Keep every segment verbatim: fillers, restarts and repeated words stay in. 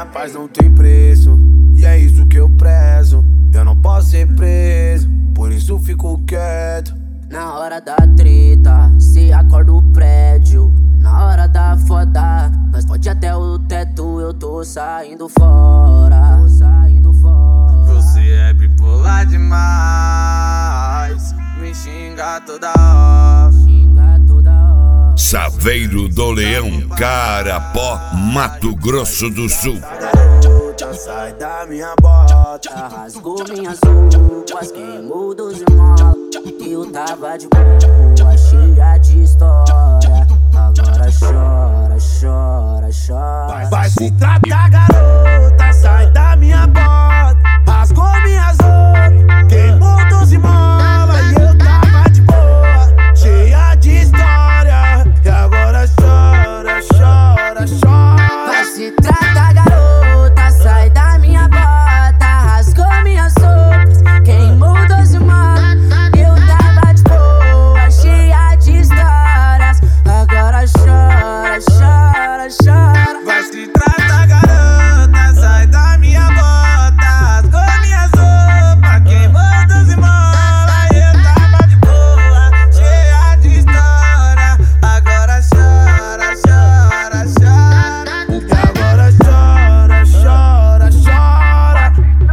Minha paz não tem preço, e é isso que eu prezo. Eu não posso ser preso, por isso fico quieto. Na hora da treta, cê acorda o prédio. Na hora da foda, nós pode até o teto. Eu tô saindo fora, tô saindo fora. Você é bipolar demais, me xinga toda hora, xinga toda hora. Saveiro do Leão, Carapó, Mato Grosso do Sul. Sai da minha bota, rasgou minhas roupas, queimou doze molas. Eu tava de boa, cheia de história. Agora chora, chora, chora. Vai, vai se tratar, garota, sai da minha bota. Rasgou minhas roupas, queimou doze molas. E eu tava de boa, cheia de história. E agora chora, chora, chora. Vai se tratar, garota, sai da minha bota. Rasgou minhas roupas, queimou doze molas. Eu tava de boa, cheia de histórias. Agora chora, chora, chora. Vai se tratar, garota, sai da minha bota. Rasgou minhas roupas, queimou doze molas. Eu tava de boa, cheia de história. Agora chora, chora, chora. E agora chora, chora, chora.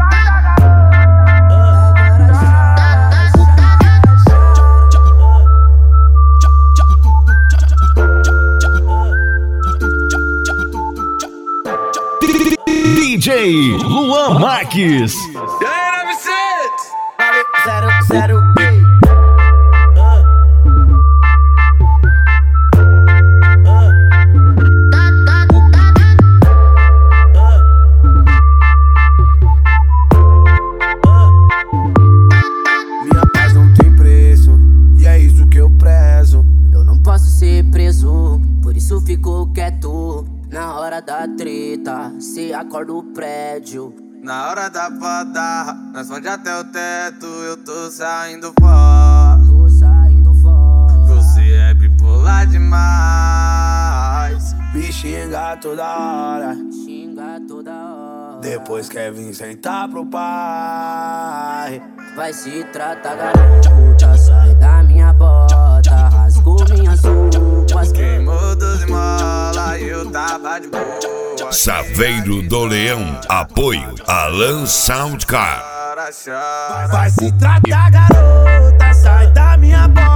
D J Luan Marques. E aí, nove seis? Zero, zero, minha paz não tem preço, e é isso que eu prezo. Eu não posso ser preso, por isso fico quieto. Na hora da treta, cê acorda o prédio. Na hora da foda, nós pode até o teto. Eu tô saindo fora, Tô saindo fora. você é bipolar demais. Me xinga toda hora, Xinga toda hora. depois quer vir sentar pro pai. Vai se tratar, garota, sai da minha bota. Rasgou minhas roupas, Queimou doze molas e eu tava de boa. Saveiro do Leão, apoio Alan Soundcar. Chora, chora. Vai se tratar, garota, sai da minha boca.